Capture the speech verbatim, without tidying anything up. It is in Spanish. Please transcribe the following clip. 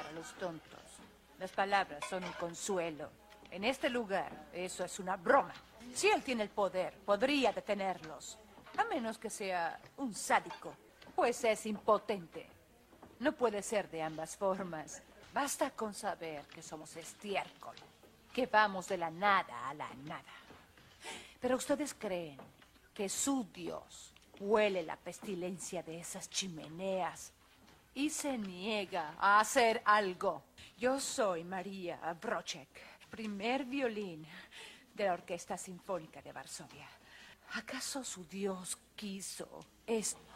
para los tontos. Las palabras son un consuelo. En este lugar, eso es una broma. Si él tiene el poder, podría detenerlos. A menos que sea un sádico, pues es impotente. No puede ser de ambas formas. Basta con saber que somos estiércol, que vamos de la nada a la nada. Pero ustedes creen que su Dios huele la pestilencia de esas chimeneas y se niega a hacer algo. Yo soy María Wroczek, primer violín de la Orquesta Sinfónica de Varsovia. ¿Acaso su Dios quiso esto?